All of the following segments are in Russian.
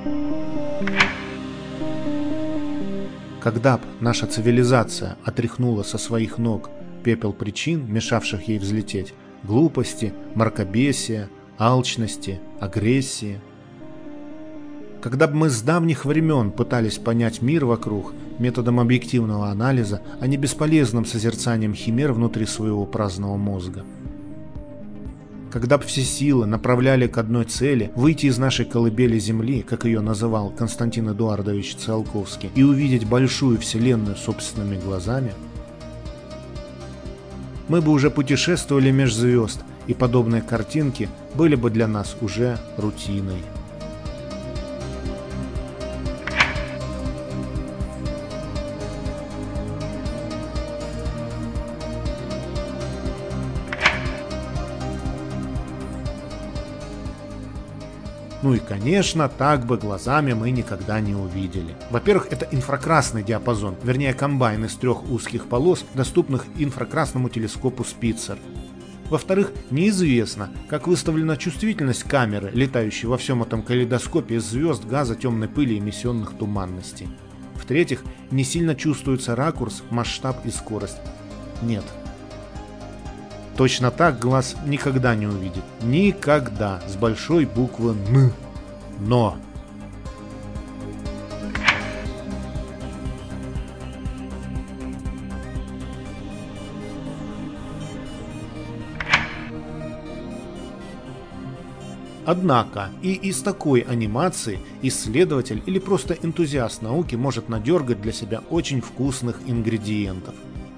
Когда б наша цивилизация отряхнула со своих ног пепел причин, мешавших ей взлететь, глупости, мракобесия, алчности, агрессии. Когда бы мы с давних времен пытались понять мир вокруг методом объективного анализа, а не бесполезным созерцанием химер внутри своего праздного мозга. Когда бы все силы направляли к одной цели – выйти из нашей колыбели Земли, как ее называл Константин Эдуардович Циолковский, и увидеть большую Вселенную собственными глазами, мы бы уже путешествовали меж звезд, и подобные картинки были бы для нас уже рутиной. Ну и, конечно, так бы глазами мы никогда не увидели. Во-первых, это инфракрасный диапазон, вернее комбайн из 3 узких полос, доступных инфракрасному телескопу Спицер. Во-вторых, неизвестно, как выставлена чувствительность камеры, летающей во всем этом калейдоскопе из звезд, газа, темной пыли и эмиссионных туманностей. В-третьих, не сильно чувствуется ракурс, масштаб и скорость. Нет. Точно так глаз никогда не увидит. Никогда. С большой буквы «Н». Но. Однако и из такой анимации исследователь или просто энтузиаст науки может надергать для себя очень вкусных ингредиентов.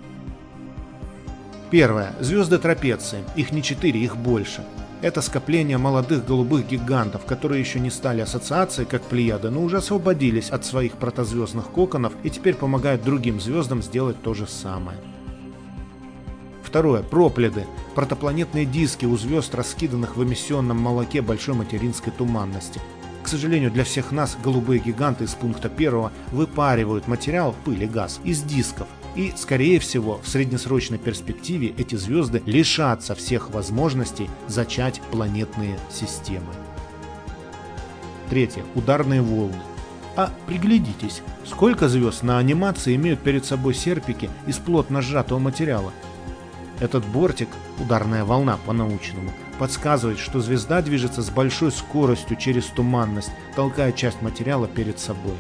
Первое. Звезды трапеции. Их не 4, их больше. Это скопление молодых голубых гигантов, которые еще не стали ассоциацией, как Плеяды, но уже освободились от своих протозвездных коконов и теперь помогают другим звездам сделать то же самое. Второе. Пропледы. Протопланетные диски у звезд, раскиданных в эмиссионном молоке большой материнской туманности. К сожалению, для всех нас голубые гиганты из пункта 1 выпаривают материал, пыль и газ из дисков. И, скорее всего, в среднесрочной перспективе эти звезды лишатся всех возможностей зачать планетные системы. Третье. Ударные волны. А приглядитесь, сколько звезд на анимации имеют перед собой серпики из плотно сжатого материала. Этот бортик, ударная волна по-научному, подсказывает, что звезда движется с большой скоростью через туманность, толкая часть материала перед собой.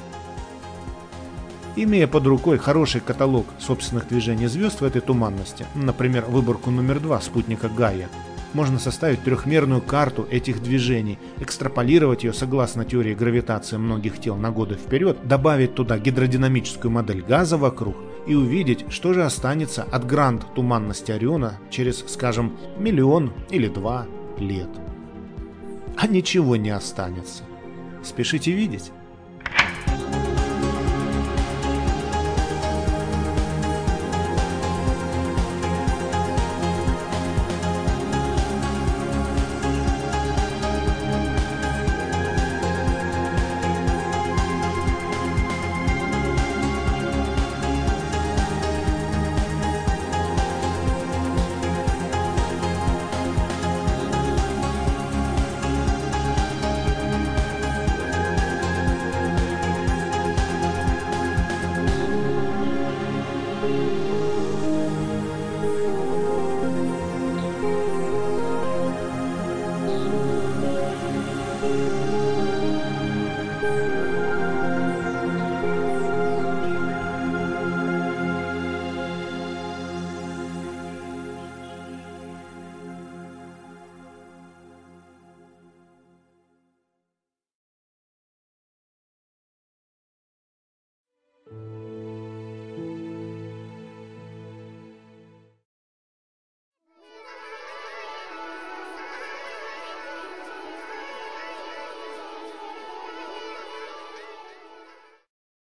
Имея под рукой хороший каталог собственных движений звезд в этой туманности, например, выборку номер 2 спутника Гайя, можно составить трехмерную карту этих движений, экстраполировать ее согласно теории гравитации многих тел на годы вперед, добавить туда гидродинамическую модель газа вокруг и увидеть, что же останется от гранд-туманности Ориона через, скажем, 1 000 000 или 2 лет. А ничего не останется. Спешите видеть.